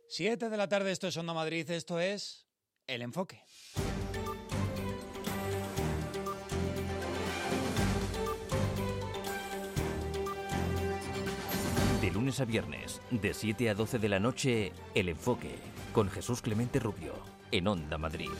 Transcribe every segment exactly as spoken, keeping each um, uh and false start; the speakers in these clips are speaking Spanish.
Siete de la tarde, esto es Onda Madrid, esto es El Enfoque. De lunes a viernes, de siete a doce de la noche, El Enfoque, con Jesús Clemente Rubio, en Onda Madrid.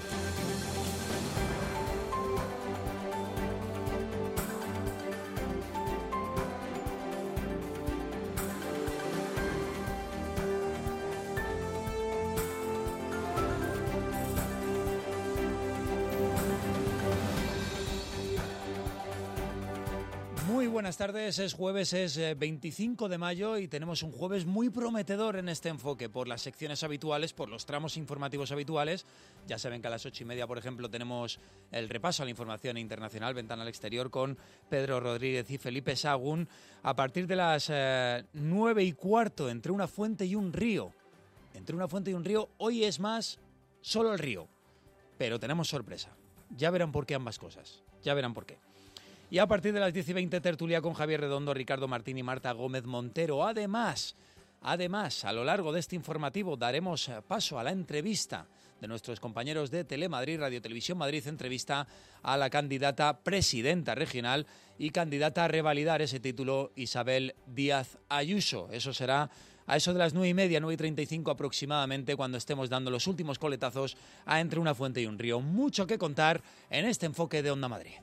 Muy buenas tardes, es jueves, es veinticinco de mayo y tenemos un jueves muy prometedor en este enfoque por las secciones habituales, por los tramos informativos habituales. Ya saben que a las ocho y media, por ejemplo, tenemos el repaso a la información internacional, Ventana al Exterior, con Pedro Rodríguez y Felipe Sagún. A partir de las eh, nueve y cuarto, entre una fuente y un río. Entre una fuente y un río, hoy es más solo el río. Pero tenemos sorpresa. Ya verán por qué ambas cosas. Ya verán por qué. Y a partir de las diez y veinte, tertulia con Javier Redondo, Ricardo Martín y Marta Gómez Montero. Además, además, a lo largo de este informativo daremos paso a la entrevista de nuestros compañeros de Telemadrid, Radio Televisión Madrid, entrevista a la candidata presidenta regional y candidata a revalidar ese título, Isabel Díaz Ayuso. Eso será a eso de las nueve y media, nueve y treinta y cinco aproximadamente, cuando estemos dando los últimos coletazos a Entre una fuente y un río. Mucho que contar en este enfoque de Onda Madrid.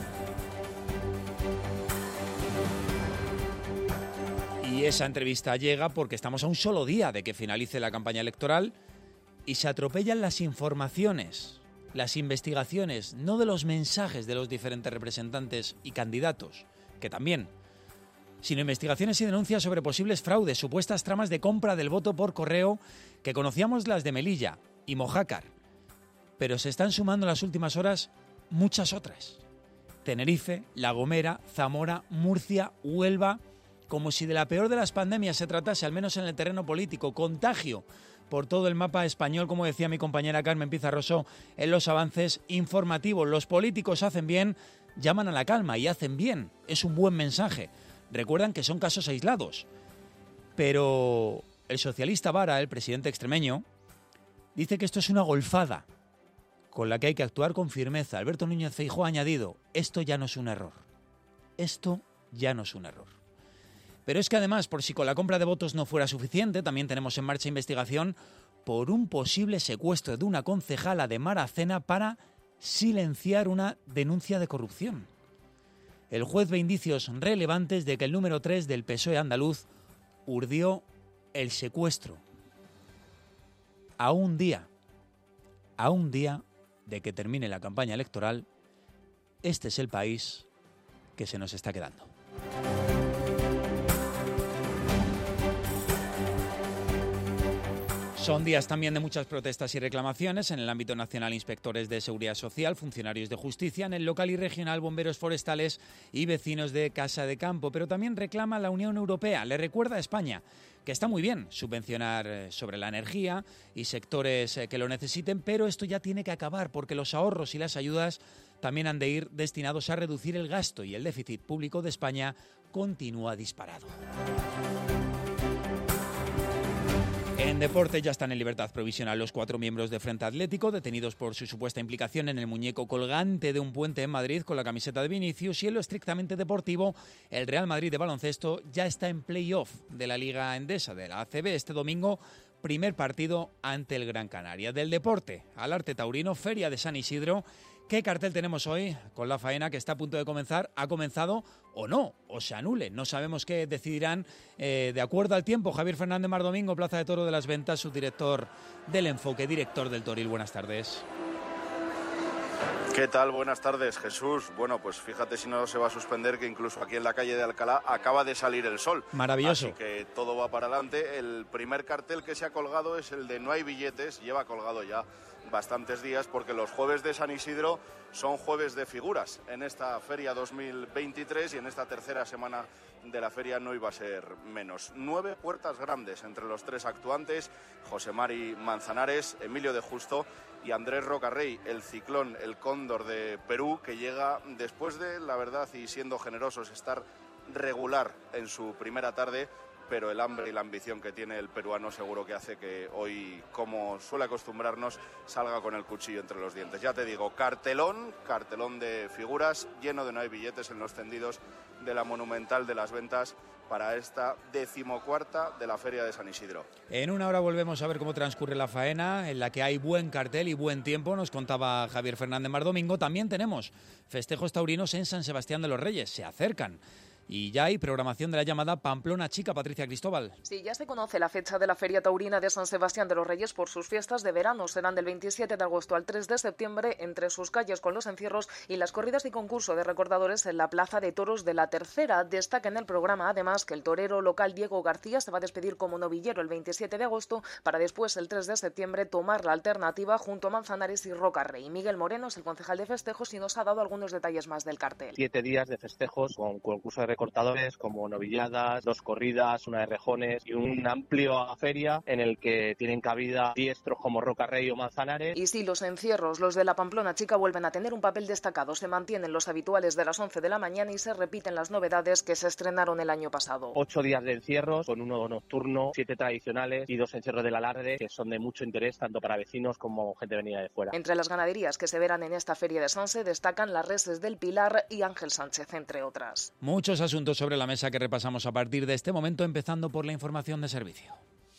Y esa entrevista llega porque estamos a un solo día de que finalice la campaña electoral y se atropellan las informaciones, las investigaciones, no de los mensajes de los diferentes representantes y candidatos, que también, sino investigaciones y denuncias sobre posibles fraudes, supuestas tramas de compra del voto por correo, que conocíamos las de Melilla y Mojácar, pero se están sumando en las últimas horas muchas otras. Tenerife, La Gomera, Zamora, Murcia, Huelva, como si de la peor de las pandemias se tratase, al menos en el terreno político. Contagio por todo el mapa español, como decía mi compañera Carmen Pizarroso, en los avances informativos. Los políticos hacen bien, llaman a la calma y hacen bien. Es un buen mensaje. Recuerdan que son casos aislados. Pero el socialista Vara, el presidente extremeño, dice que esto es una golfada con la que hay que actuar con firmeza. Alberto Núñez Feijóo ha añadido, esto ya no es un error. Esto ya no es un error. Pero es que además, por si con la compra de votos no fuera suficiente, también tenemos en marcha investigación por un posible secuestro de una concejala de Maracena para silenciar una denuncia de corrupción. El juez ve indicios relevantes de que el número tres del P S O E andaluz urdió el secuestro. A un día, a un día de que termine la campaña electoral, este es el país que se nos está quedando. Son días también de muchas protestas y reclamaciones en el ámbito nacional: inspectores de seguridad social, funcionarios de justicia, en el local y regional, bomberos forestales y vecinos de Casa de Campo. Pero también reclama la Unión Europea, le recuerda a España que está muy bien subvencionar sobre la energía y sectores que lo necesiten, pero esto ya tiene que acabar porque los ahorros y las ayudas también han de ir destinados a reducir el gasto y el déficit público de España continúa disparado. En deporte ya están en libertad provisional los cuatro miembros de Frente Atlético, detenidos por su supuesta implicación en el muñeco colgante de un puente en Madrid con la camiseta de Vinicius. Y en lo estrictamente deportivo, el Real Madrid de baloncesto ya está en play-off de la Liga Endesa, de la A C B, este domingo, primer partido ante el Gran Canaria. Del deporte al arte taurino, Feria de San Isidro. ¿Qué cartel tenemos hoy con la faena que está a punto de comenzar? ¿Ha comenzado o no? ¿O se anule? No sabemos qué decidirán eh, de acuerdo al tiempo. Javier Fernández Mardomingo, Plaza de Toro de las Ventas, subdirector del Enfoque, director del Toril. Buenas tardes. ¿Qué tal? Buenas tardes, Jesús. Bueno, pues fíjate si no se va a suspender, que incluso aquí en la calle de Alcalá acaba de salir el sol. Maravilloso. Así que todo va para adelante. El primer cartel que se ha colgado es el de no hay billetes. Lleva colgado ya bastantes días porque los jueves de San Isidro son jueves de figuras en esta feria dos mil veintitrés y en esta tercera semana de la feria no iba a ser menos. Nueve puertas grandes entre los tres actuantes: José Mari Manzanares, Emilio de Justo y Andrés Rocarrey, el ciclón, el cóndor de Perú, que llega después de, la verdad, y siendo generosos, estar regular en su primera tarde, pero el hambre y la ambición que tiene el peruano seguro que hace que hoy, como suele acostumbrarnos, salga con el cuchillo entre los dientes. Ya te digo, cartelón, cartelón de figuras, lleno de no hay billetes en los tendidos de la Monumental de las Ventas para esta decimocuarta de la Feria de San Isidro. En una hora volvemos a ver cómo transcurre la faena, en la que hay buen cartel y buen tiempo, nos contaba Javier Fernández Mar Domingo. También tenemos festejos taurinos en San Sebastián de los Reyes, se acercan. Y ya hay programación de la llamada Pamplona Chica, Patricia Cristóbal. Sí, ya se conoce la fecha de la Feria Taurina de San Sebastián de los Reyes por sus fiestas de verano. Serán del veintisiete de agosto al tres de septiembre entre sus calles con los encierros y las corridas y concurso de recordadores en la Plaza de Toros de la Tercera. Destaca en el programa, además, que el torero local Diego García se va a despedir como novillero el veintisiete de agosto para después, el tres de septiembre, tomar la alternativa junto a Manzanares y Rocarrey. Miguel Moreno es el concejal de festejos y nos ha dado algunos detalles más del cartel. Siete días de festejos con concurso de cortadores como novilladas, dos corridas, una de rejones y una amplia feria en el que tienen cabida diestros como Rocarrey o Manzanares. Y sí, los encierros, los de la Pamplona Chica, vuelven a tener un papel destacado. Se mantienen los habituales de las once de la mañana y se repiten las novedades que se estrenaron el año pasado. Ocho días de encierros con uno nocturno, siete tradicionales y dos encierros del alarde que son de mucho interés tanto para vecinos como gente venida de fuera. Entre las ganaderías que se verán en esta feria de Sanse destacan las reses del Pilar y Ángel Sánchez, entre otras. Muchos asuntos sobre la mesa que repasamos a partir de este momento, empezando por la información de servicio.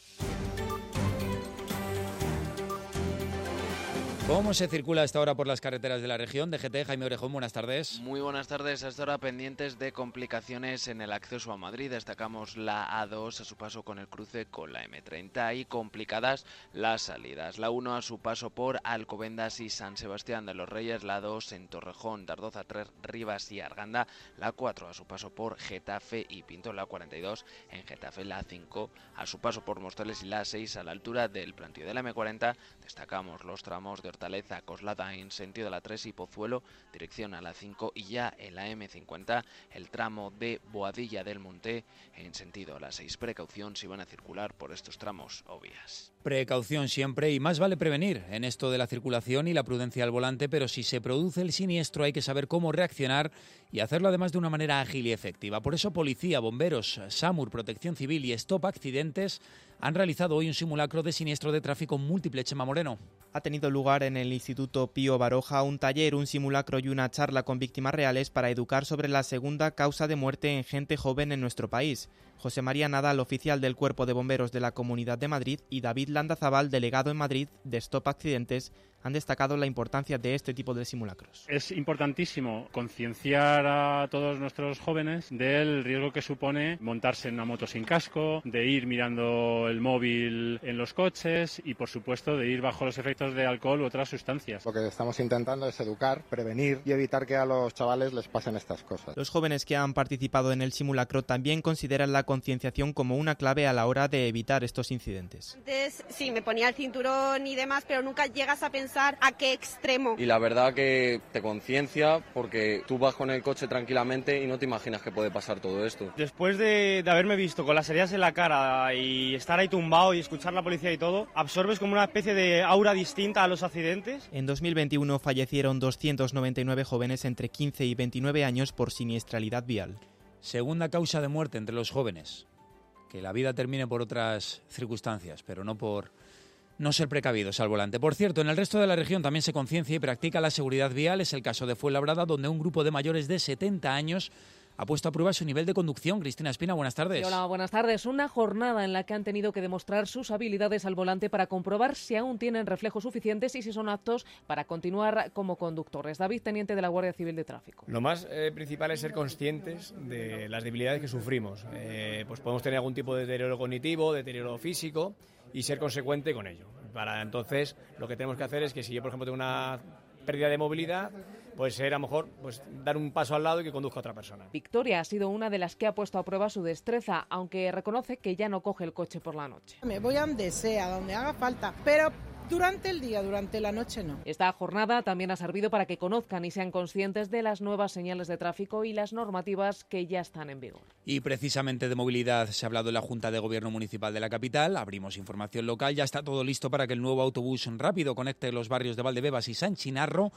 ¿Cómo se circula a esta hora por las carreteras de la región? D G T, Jaime Orejón, buenas tardes. Muy buenas tardes. A esta hora pendientes de complicaciones en el acceso a Madrid. Destacamos la A dos a su paso con el cruce con la M treinta y complicadas las salidas. La uno a su paso por Alcobendas y San Sebastián de los Reyes. La dos en Torrejón, Dardoza, Tres, Rivas y Arganda. La cuatro a su paso por Getafe y Pinto. La cuarenta y dos en Getafe. La cinco a su paso por Móstoles y la seis a la altura del plantío de la M cuarenta. Destacamos los tramos de Hortaleza, Coslada en sentido de la tres y Pozuelo, dirección a la cinco, y ya en la M cincuenta el tramo de Boadilla del Monte en sentido a la seis. Precaución si van a circular por estos tramos o vías. Precaución siempre, y más vale prevenir en esto de la circulación y la prudencia al volante, pero si se produce el siniestro hay que saber cómo reaccionar y hacerlo además de una manera ágil y efectiva. Por eso Policía, Bomberos, SAMUR, Protección Civil y Stop Accidentes han realizado hoy un simulacro de siniestro de tráfico múltiple. Chema Moreno. Ha tenido lugar en el Instituto Pío Baroja un taller, un simulacro y una charla con víctimas reales para educar sobre la segunda causa de muerte en gente joven en nuestro país. José María Nadal, oficial del Cuerpo de Bomberos de la Comunidad de Madrid, y David Landazabal, delegado en Madrid de Stop Accidentes, han destacado la importancia de este tipo de simulacros. Es importantísimo concienciar a todos nuestros jóvenes del riesgo que supone montarse en una moto sin casco, de ir mirando el móvil en los coches y, por supuesto, de ir bajo los efectos de alcohol u otras sustancias. Lo que estamos intentando es educar, prevenir y evitar que a los chavales les pasen estas cosas. Los jóvenes que han participado en el simulacro también consideran la concienciación como una clave a la hora de evitar estos incidentes. Antes sí, me ponía el cinturón y demás, pero nunca llegas a pensar a qué extremo. Y la verdad que te conciencia porque tú vas con el coche tranquilamente y no te imaginas que puede pasar todo esto. Después de, de haberme visto con las heridas en la cara y estar ahí tumbado y escuchar la policía y todo, absorbes como una especie de aura distinta a los accidentes. En dos mil veintiuno fallecieron doscientos noventa y nueve jóvenes entre quince y veintinueve años por siniestralidad vial. Segunda causa de muerte entre los jóvenes. Que la vida termine por otras circunstancias, pero no por no ser precavidos al volante. Por cierto, en el resto de la región también se conciencia y practica la seguridad vial. Es el caso de Fuenlabrada, donde un grupo de mayores de setenta años ha puesto a prueba su nivel de conducción. Cristina Espina, buenas tardes. Hola, buenas tardes. Una jornada en la que han tenido que demostrar sus habilidades al volante para comprobar si aún tienen reflejos suficientes y si son aptos para continuar como conductores. David, teniente de la Guardia Civil de Tráfico. Lo más eh, principal es ser conscientes de las debilidades que sufrimos. Eh, pues podemos tener algún tipo de deterioro cognitivo, deterioro físico, y ser consecuente con ello. Para entonces, lo que tenemos que hacer es que si yo, por ejemplo, tengo una pérdida de movilidad, pues ser a lo mejor pues dar un paso al lado y que conduzca a otra persona. Victoria ha sido una de las que ha puesto a prueba su destreza, aunque reconoce que ya no coge el coche por la noche. Me voy a donde sea, donde haga falta, pero durante el día, durante la noche no. Esta jornada también ha servido para que conozcan y sean conscientes de las nuevas señales de tráfico y las normativas que ya están en vigor. Y precisamente de movilidad se ha hablado en la Junta de Gobierno Municipal de la capital. Abrimos información local. Ya está todo listo para que el nuevo autobús rápido conecte los barrios de Valdebebas y San Chinarro.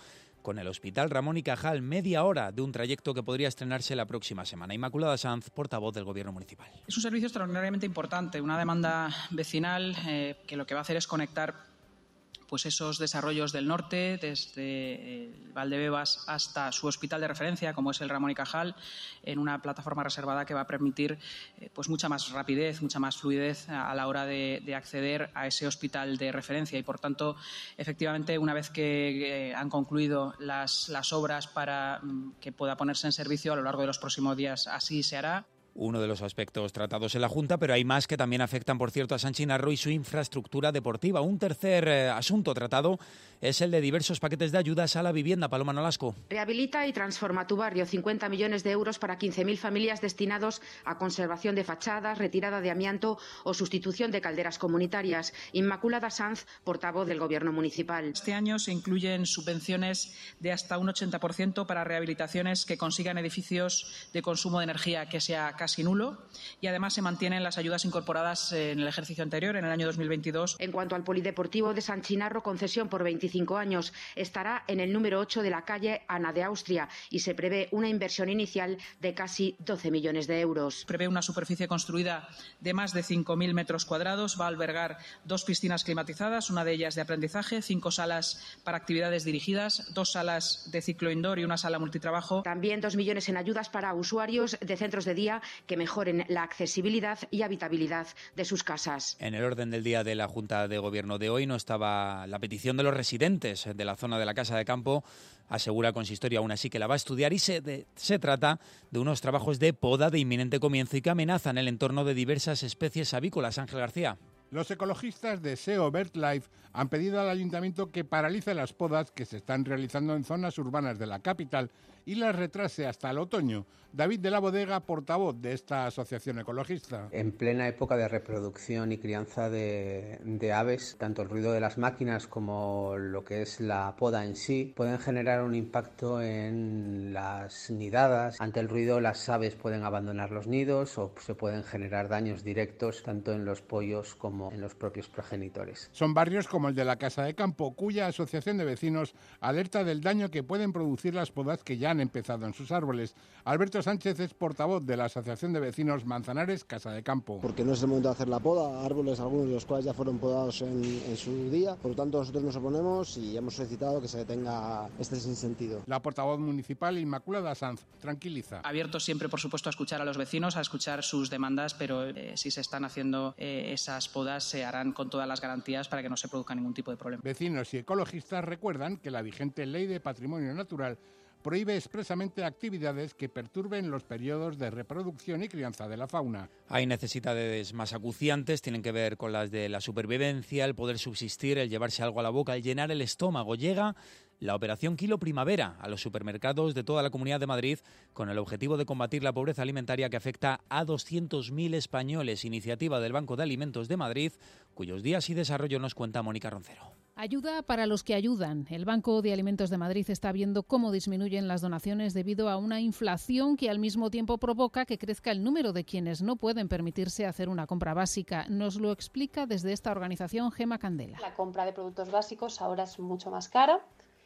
con el Hospital Ramón y Cajal, media hora de un trayecto que podría estrenarse la próxima semana. Inmaculada Sanz, portavoz del Gobierno municipal. Es un servicio extraordinariamente importante, una demanda vecinal eh, que lo que va a hacer es conectar pues esos desarrollos del norte, desde Valdebebas hasta su hospital de referencia, como es el Ramón y Cajal, en una plataforma reservada que va a permitir eh, pues mucha más rapidez, mucha más fluidez a la hora de, de acceder a ese hospital de referencia. Y, por tanto, efectivamente, una vez que eh, han concluido las, las obras para mm, que pueda ponerse en servicio a lo largo de los próximos días, así se hará. Uno de los aspectos tratados en la Junta, pero hay más que también afectan, por cierto, a San Chinarro y su infraestructura deportiva. Un tercer eh, asunto tratado es el de diversos paquetes de ayudas a la vivienda. Paloma Nolasco. Rehabilita y transforma tu barrio. cincuenta millones de euros para quince mil familias destinados a conservación de fachadas, retirada de amianto o sustitución de calderas comunitarias. Inmaculada Sanz, portavoz del Gobierno municipal. Este año se incluyen subvenciones de hasta un ochenta por ciento para rehabilitaciones que consigan edificios de consumo de energía que sea casi nulo, y además se mantienen las ayudas incorporadas en el ejercicio anterior, en el año dos mil veintidós. En cuanto al Polideportivo de San Chinarro, concesión por veinticinco años, estará en el número ocho de la calle Ana de Austria y se prevé una inversión inicial de casi doce millones de euros. Prevé una superficie construida de más de cinco mil metros cuadrados, va a albergar dos piscinas climatizadas, una de ellas de aprendizaje, cinco salas para actividades dirigidas, dos salas de ciclo indoor y una sala multitrabajo. También dos millones en ayudas para usuarios de centros de día que mejoren la accesibilidad y habitabilidad de sus casas. En el orden del día de la Junta de Gobierno de hoy no estaba la petición de los residentes de la zona de la Casa de Campo. Asegura el consistorio aún así que la va a estudiar y se, de, se trata de unos trabajos de poda de inminente comienzo y que amenazan el entorno de diversas especies avícolas. Ángel García. Los ecologistas de S E O BirdLife han pedido al ayuntamiento que paralice las podas que se están realizando en zonas urbanas de la capital y las retrase hasta el otoño. David de la Bodega, portavoz de esta asociación ecologista. En plena época de reproducción y crianza de, de aves, tanto el ruido de las máquinas como lo que es la poda en sí pueden generar un impacto en las nidadas. Ante el ruido, las aves pueden abandonar los nidos o se pueden generar daños directos tanto en los pollos como en los propios progenitores. Son barrios como el de la Casa de Campo, cuya asociación de vecinos alerta del daño que pueden producir las podas que ya han empezado en sus árboles. Alberto Sánchez es portavoz de la Asociación de Vecinos Manzanares Casa de Campo. Porque no es el momento de hacer la poda, árboles algunos de los cuales ya fueron podados en, en su día, por lo tanto nosotros nos oponemos y hemos solicitado que se detenga este sinsentido. La portavoz municipal Inmaculada Sanz tranquiliza. Abierto siempre, por supuesto, a escuchar a los vecinos, a escuchar sus demandas, pero eh, si se están haciendo eh, esas podas se harán con todas las garantías para que no se produzca ningún tipo de problema. Vecinos y ecologistas recuerdan que la vigente Ley de Patrimonio Natural prohíbe expresamente actividades que perturben los periodos de reproducción y crianza de la fauna. Hay necesidades más acuciantes, tienen que ver con las de la supervivencia, el poder subsistir, el llevarse algo a la boca, el llenar el estómago. Llega la operación Kilo Primavera a los supermercados de toda la Comunidad de Madrid con el objetivo de combatir la pobreza alimentaria que afecta a doscientos mil españoles. Iniciativa del Banco de Alimentos de Madrid, cuyos días y desarrollo nos cuenta Mónica Roncero. Ayuda para los que ayudan. El Banco de Alimentos de Madrid está viendo cómo disminuyen las donaciones debido a una inflación que al mismo tiempo provoca que crezca el número de quienes no pueden permitirse hacer una compra básica. Nos lo explica desde esta organización Gema Candela. La compra de productos básicos ahora es mucho más cara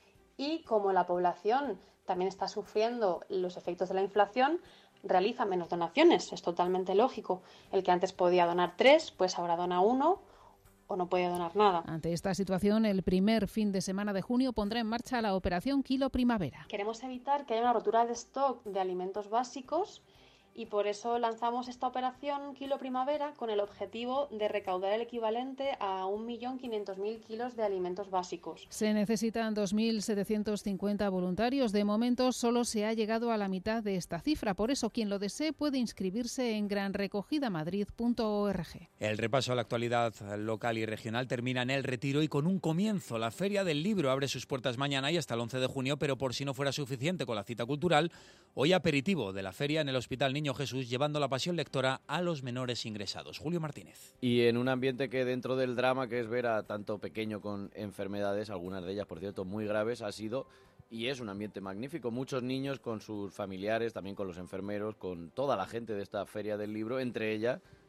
y como la población también está sufriendo los efectos de la inflación, realiza menos donaciones. Es totalmente lógico. El que antes podía donar tres, pues ahora dona uno o no puede donar nada. Ante esta situación, el primer fin de semana de junio pondrá en marcha la operación Kilo Primavera. Queremos evitar que haya una rotura de stock de alimentos básicos y por eso lanzamos esta operación Kilo Primavera con el objetivo de recaudar el equivalente a un millón quinientos mil kilos de alimentos básicos. Se necesitan dos mil setecientos cincuenta voluntarios. De momento solo se ha llegado a la mitad de esta cifra. Por eso, quien lo desee puede inscribirse en gran recogida madrid punto org. El repaso a la actualidad local y regional termina en El Retiro y con un comienzo. La Feria del Libro abre sus puertas mañana y hasta el once de junio, pero por si no fuera suficiente con la cita cultural, hoy aperitivo de la feria en el Hospital Niño Jesús, llevando la pasión lectora a los menores ingresados. Julio Martínez. Y en un ambiente que dentro del drama que es ver a tanto pequeño con enfermedades, algunas de ellas, por cierto, muy graves, ha sido y es un ambiente magnífico. Muchos niños con sus familiares, también con los enfermeros, con toda la gente de esta Feria del Libro, entre ellas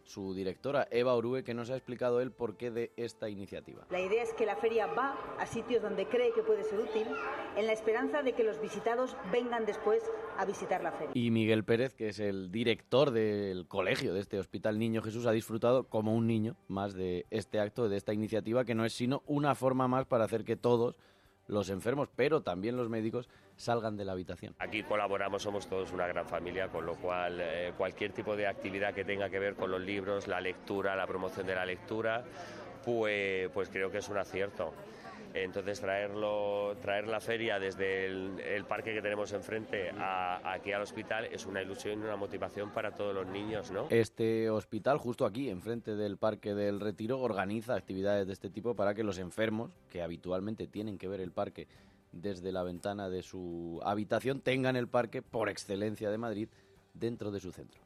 su directora, Eva Orue, que nos ha explicado el porqué de esta iniciativa. La idea es que la feria va a sitios donde cree que puede ser útil, en la esperanza de que los visitados vengan después a visitar la feria. Y Miguel Pérez, que es el director del colegio de este Hospital Niño Jesús, ha disfrutado como un niño más de este acto, de esta iniciativa, que no es sino una forma más para hacer que todos los enfermos, pero también los médicos, salgan de la habitación. Aquí colaboramos, somos todos una gran familia, con lo cual eh, cualquier tipo de actividad que tenga que ver con los libros, la lectura, la promoción de la lectura, pues, pues creo que es un acierto. Entonces traerlo, traer la feria desde el, el parque que tenemos enfrente a, aquí al hospital es una ilusión y una motivación para todos los niños, ¿no? Este hospital, justo aquí, enfrente del Parque del Retiro, organiza actividades de este tipo para que los enfermos, que habitualmente tienen que ver el parque desde la ventana de su habitación, tengan el parque por excelencia de Madrid dentro de su centro.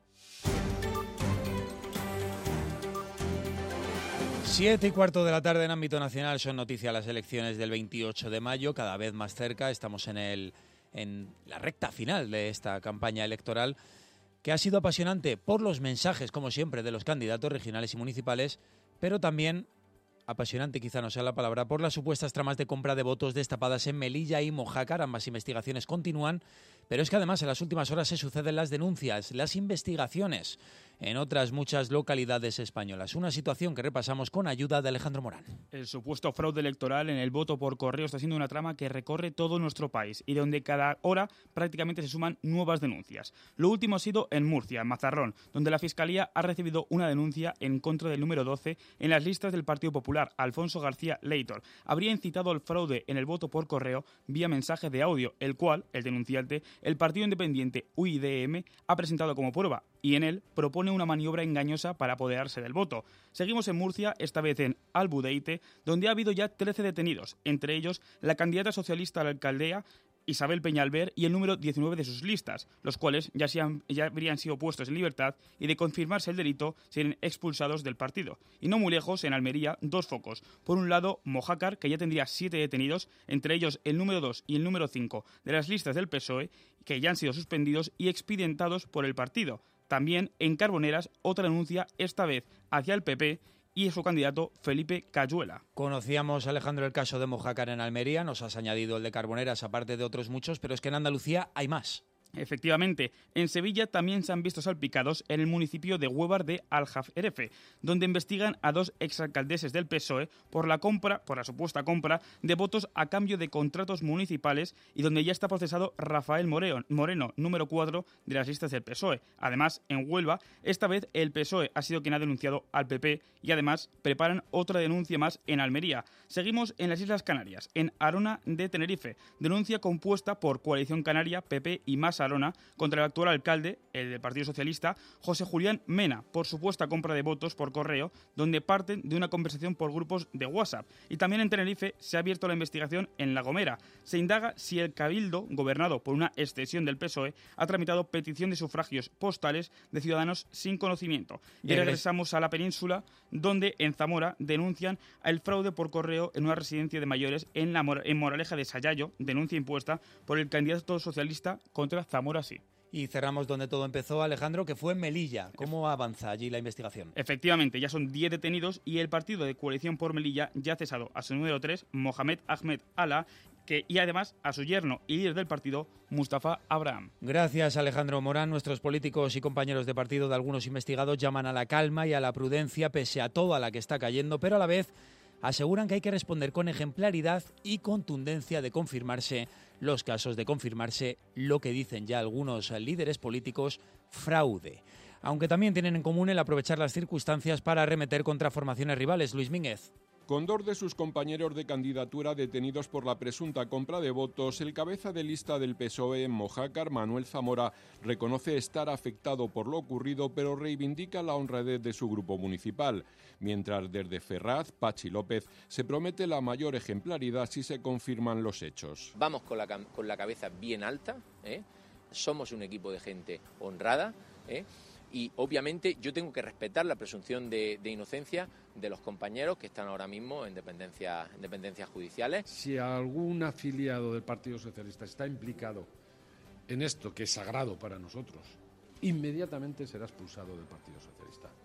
Siete y cuarto de la tarde en ámbito nacional, son noticia las elecciones del veintiocho de mayo, cada vez más cerca, estamos en, el, en la recta final de esta campaña electoral, que ha sido apasionante por los mensajes, como siempre, de los candidatos regionales y municipales, pero también apasionante, quizá no sea la palabra, por las supuestas tramas de compra de votos destapadas en Melilla y Mojácar. Ambas investigaciones continúan, pero es que además en las últimas horas se suceden las denuncias, las investigaciones en otras muchas localidades españolas. Una situación que repasamos con ayuda de Alejandro Morán. El supuesto fraude electoral en el voto por correo está siendo una trama que recorre todo nuestro país y donde cada hora prácticamente se suman nuevas denuncias. Lo último ha sido en Murcia, en Mazarrón, donde la Fiscalía ha recibido una denuncia en contra del número doce en las listas del Partido Popular, Alfonso García Leitor. Habría incitado al fraude en el voto por correo vía mensaje de audio, el cual, el denunciante, el partido independiente U I D M, ha presentado como prueba, y en él propone una maniobra engañosa para apoderarse del voto. Seguimos en Murcia, esta vez en Albudeite, donde ha habido ya trece detenidos, entre ellos la candidata socialista a la alcaldía, Isabel Peñalver, y el número diecinueve de sus listas, los cuales ya, se han, ya habrían sido puestos en libertad y, de confirmarse el delito, serían expulsados del partido. Y no muy lejos, en Almería, dos focos. Por un lado, Mojácar, que ya tendría siete detenidos, entre ellos el número dos y el número cinco de las listas del P S O E, que ya han sido suspendidos y expedientados por el partido. También en Carboneras, otra denuncia, esta vez hacia el P P, y su candidato Felipe Cayuela. Conocíamos, Alejandro, el caso de Mojácar en Almería, nos has añadido el de Carboneras, aparte de otros muchos, pero es que en Andalucía hay más. Efectivamente, en Sevilla también se han visto salpicados en el municipio de Huévar de Aljaferefe, donde investigan a dos exalcaldeses del P S O E por la compra, por la supuesta compra de votos a cambio de contratos municipales, y donde ya está procesado Rafael Moreno, Moreno, número cuatro de las listas del P S O E. Además, en Huelva, esta vez el P S O E ha sido quien ha denunciado al P P, y además preparan otra denuncia más en Almería. Seguimos en las Islas Canarias, en Arona de Tenerife, denuncia compuesta por Coalición Canaria, P P y Más Arona contra el actual alcalde, el del Partido Socialista, José Julián Mena, por supuesta compra de votos por correo, donde parten de una conversación por grupos de WhatsApp. Y también en Tenerife se ha abierto la investigación en La Gomera. Se indaga si el Cabildo, gobernado por una extensión del P S O E, ha tramitado petición de sufragios postales de ciudadanos sin conocimiento. Y regresamos a la península, donde en Zamora denuncian el fraude por correo en una residencia de mayores en, la, en Moraleja de Sayayo, denuncia impuesta por el candidato socialista contra Zamora sí. Y cerramos donde todo empezó, Alejandro, que fue en Melilla. ¿Cómo avanza allí la investigación? Efectivamente, ya son diez detenidos y el partido de Coalición por Melilla ya ha cesado a su número tres, Mohamed Ahmed Ala, que, y además a su yerno y líder del partido, Mustafa Abraham. Gracias, Alejandro Morán. Nuestros políticos y compañeros de partido de algunos investigados llaman a la calma y a la prudencia pese a toda la que está cayendo, pero a la vez aseguran que hay que responder con ejemplaridad y contundencia de confirmarse los casos, de confirmarse lo que dicen ya algunos líderes políticos, fraude. Aunque también tienen en común el aprovechar las circunstancias para arremeter contra formaciones rivales. Luis Mínguez. Con dos de sus compañeros de candidatura detenidos por la presunta compra de votos, el cabeza de lista del P S O E en Mojácar, Manuel Zamora, reconoce estar afectado por lo ocurrido, pero reivindica la honradez de su grupo municipal, mientras desde Ferraz, Pachi López, se promete la mayor ejemplaridad si se confirman los hechos. Vamos con la, con la cabeza bien alta, ¿eh? Somos un equipo de gente honrada, ¿eh? Y obviamente yo tengo que respetar la presunción de, de inocencia de los compañeros que están ahora mismo en dependencias, en dependencias judiciales. Si algún afiliado del Partido Socialista está implicado en esto, que es sagrado para nosotros, inmediatamente será expulsado del Partido Socialista.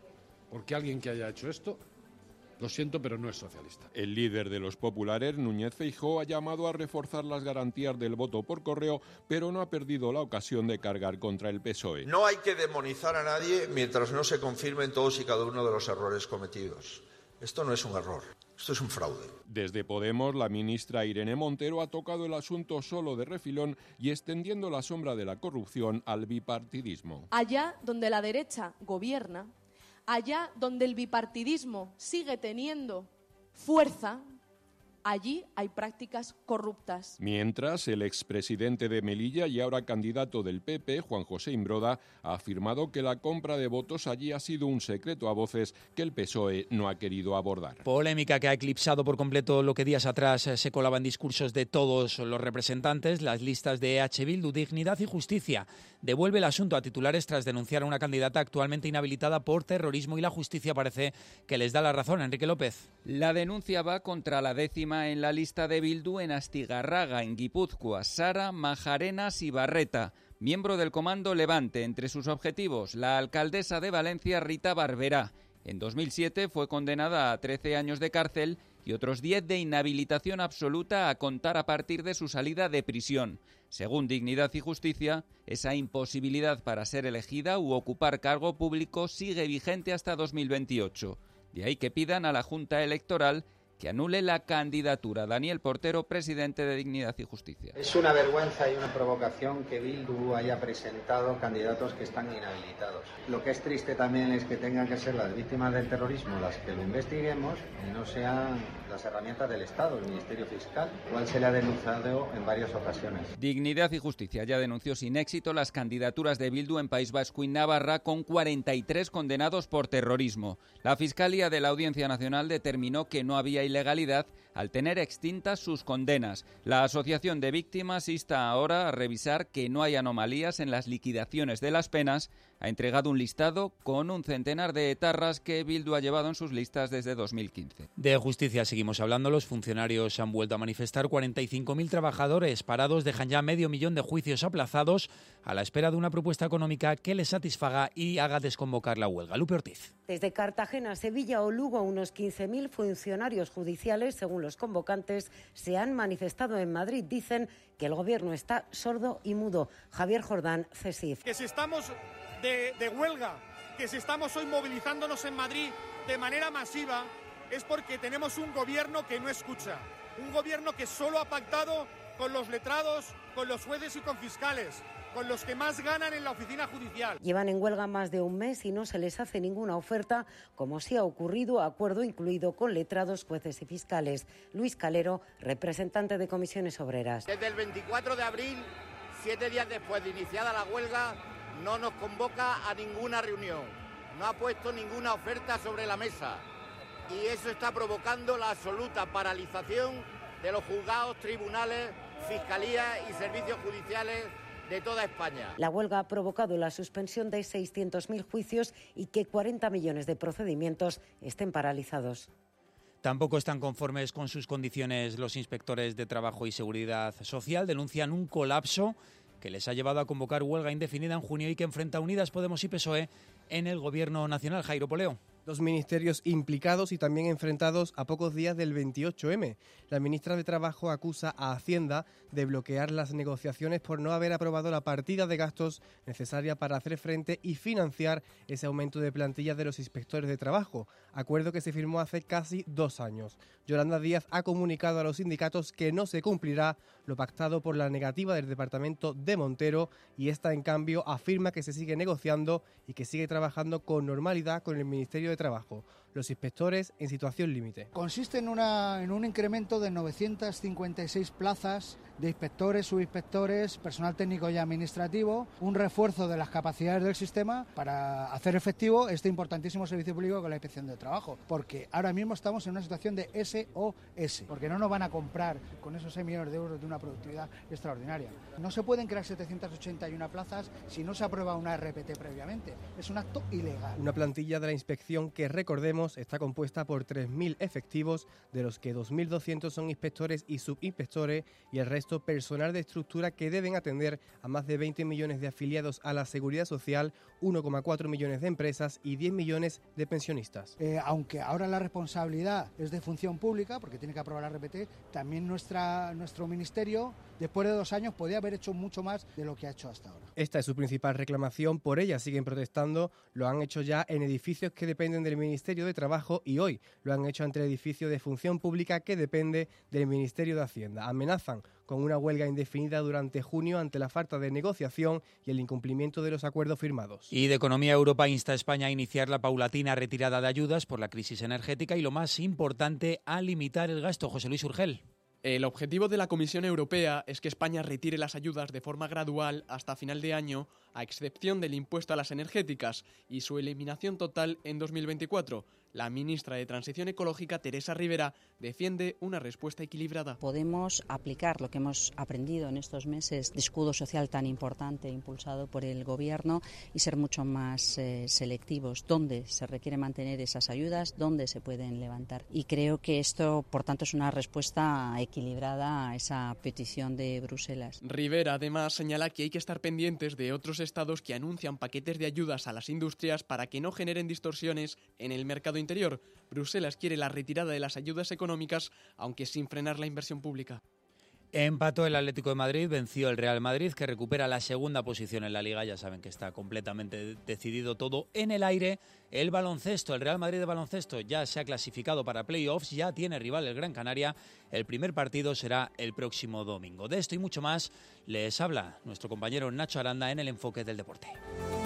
porque alguien que haya hecho esto, lo siento, pero no es socialista. El líder de los populares, Núñez Feijóo, ha llamado a reforzar las garantías del voto por correo, pero no ha perdido la ocasión de cargar contra el P S O E. No hay que demonizar a nadie mientras no se confirmen todos y cada uno de los errores cometidos. Esto no es un error, esto es un fraude. Desde Podemos, la ministra Irene Montero ha tocado el asunto solo de refilón y extendiendo la sombra de la corrupción al bipartidismo. Allá donde la derecha gobierna, allá donde el bipartidismo sigue teniendo fuerza, allí hay prácticas corruptas. Mientras, el expresidente de Melilla y ahora candidato del P P, Juan José Imbroda, ha afirmado que la compra de votos allí ha sido un secreto a voces que el P S O E no ha querido abordar. Polémica que ha eclipsado por completo lo que días atrás se colaba en discursos de todos los representantes. Las listas de E H Bildu, Dignidad y Justicia devuelve el asunto a titulares tras denunciar a una candidata actualmente inhabilitada por terrorismo y la justicia parece que les da la razón. Enrique López. La denuncia va contra la décima en la lista de Bildu en Astigarraga, en Guipúzcoa, Sara Majarenas Ibarreta, miembro del Comando Levante. Entre sus objetivos, la alcaldesa de Valencia, Rita Barberá. En dos mil siete fue condenada a trece años de cárcel y otros diez de inhabilitación absoluta a contar a partir de su salida de prisión. Según Dignidad y Justicia, esa imposibilidad para ser elegida u ocupar cargo público sigue vigente hasta dos mil veintiocho. De ahí que pidan a la Junta Electoral que anule la candidatura. Daniel Portero, presidente de Dignidad y Justicia. Es una vergüenza y una provocación que Bildu haya presentado candidatos que están inhabilitados. Lo que es triste también es que tengan que ser las víctimas del terrorismo las que lo investiguemos y no sean las herramientas del Estado, el Ministerio Fiscal, cual se le ha denunciado en varias ocasiones. Dignidad y Justicia ya denunció sin éxito las candidaturas de Bildu en País Vasco y Navarra con cuarenta y tres condenados por terrorismo. La Fiscalía de la Audiencia Nacional determinó que no había ilegalidad al tener extintas sus condenas. La Asociación de Víctimas insta ahora a revisar que no hay anomalías en las liquidaciones de las penas. Ha entregado un listado con un centenar de etarras que Bildu ha llevado en sus listas desde dos mil quince. De justicia seguimos hablando. Los funcionarios han vuelto a manifestar. cuarenta y cinco mil trabajadores parados dejan ya medio millón de juicios aplazados a la espera de una propuesta económica que les satisfaga y haga desconvocar la huelga. Lupe Ortiz. Desde Cartagena, Sevilla o Lugo, unos quince mil funcionarios judiciales, según los convocantes, se han manifestado en Madrid. Dicen que el gobierno está sordo y mudo. Javier Jordán, CESIF. Que si estamos de, de huelga, que si estamos hoy movilizándonos en Madrid de manera masiva, es porque tenemos un gobierno que no escucha. Un gobierno que solo ha pactado con los letrados, con los jueces y con fiscales, con los que más ganan en la oficina judicial. Llevan en huelga más de un mes y no se les hace ninguna oferta, como sí ha ocurrido, acuerdo incluido con letrados, jueces y fiscales. Luis Calero, representante de Comisiones Obreras. Desde el veinticuatro de abril, siete días después de iniciada la huelga, no nos convoca a ninguna reunión, no ha puesto ninguna oferta sobre la mesa y eso está provocando la absoluta paralización de los juzgados, tribunales, fiscalías y servicios judiciales de toda España. La huelga ha provocado la suspensión de seiscientos mil juicios y que cuarenta millones de procedimientos estén paralizados. Tampoco están conformes con sus condiciones los inspectores de Trabajo y Seguridad Social. Denuncian un colapso que les ha llevado a convocar huelga indefinida en junio y que enfrenta a Unidas Podemos y P S O E en el Gobierno Nacional. Jairo Poleo. Dos ministerios implicados y también enfrentados a pocos días del veintiocho eme. La ministra de Trabajo acusa a Hacienda de bloquear las negociaciones por no haber aprobado la partida de gastos necesaria para hacer frente y financiar ese aumento de plantilla de los inspectores de trabajo, acuerdo que se firmó hace casi dos años. Yolanda Díaz ha comunicado a los sindicatos que no se cumplirá lo pactado por la negativa del departamento de Montero y esta, en cambio, afirma que se sigue negociando y que sigue trabajando con normalidad con el Ministerio de Trabajo. Los inspectores en situación límite. Consiste en, una, en un incremento de novecientas cincuenta y seis plazas de inspectores, subinspectores, personal técnico y administrativo, un refuerzo de las capacidades del sistema para hacer efectivo este importantísimo servicio público con la inspección de trabajo, porque ahora mismo estamos en una situación de S O S, porque no nos van a comprar con esos seis millones de euros de una productividad extraordinaria. No se pueden crear setecientas ochenta y una plazas si no se aprueba una R P T previamente, es un acto ilegal. Una plantilla de la inspección que, recordemos, recordemos, está compuesta por tres mil efectivos, de los que dos mil doscientos son inspectores y subinspectores, y el resto personal de estructura que deben atender a más de veinte millones de afiliados a la Seguridad Social, uno coma cuatro millones de empresas y diez millones de pensionistas. Eh, aunque ahora la responsabilidad es de función pública, porque tiene que aprobar la R P T, también nuestra, nuestro ministerio, después de dos años, podía haber hecho mucho más de lo que ha hecho hasta ahora. Esta es su principal reclamación, por ella siguen protestando, lo han hecho ya en edificios que dependen del Ministerio de Trabajo y hoy lo han hecho ante el edificio de Función Pública que depende del Ministerio de Hacienda. Amenazan con una huelga indefinida durante junio ante la falta de negociación y el incumplimiento de los acuerdos firmados. Y de Economía, Europa insta a España a iniciar la paulatina retirada de ayudas por la crisis energética y, lo más importante, a limitar el gasto. José Luis Urgel. El objetivo de la Comisión Europea es que España retire las ayudas de forma gradual hasta final de año, a excepción del impuesto a las energéticas, y su eliminación total en dos mil veinticuatro. La ministra de Transición Ecológica, Teresa Rivera, defiende una respuesta equilibrada. Podemos aplicar lo que hemos aprendido en estos meses de escudo social tan importante impulsado por el Gobierno y ser mucho más eh, selectivos dónde se requiere mantener esas ayudas, dónde se pueden levantar. Y creo que esto, por tanto, es una respuesta equilibrada a esa petición de Bruselas. Rivera, además, señala que hay que estar pendientes de otros estados que anuncian paquetes de ayudas a las industrias para que no generen distorsiones en el mercado interior. Bruselas quiere la retirada de las ayudas económicas, aunque sin frenar la inversión pública. Empató el Atlético de Madrid, venció el Real Madrid, que recupera la segunda posición en la Liga. Ya saben que está completamente decidido todo en el aire. El baloncesto, el Real Madrid de baloncesto ya se ha clasificado para playoffs, ya tiene rival el Gran Canaria. El primer partido será el próximo domingo. De esto y mucho más les habla nuestro compañero Nacho Aranda en el Enfoque del Deporte.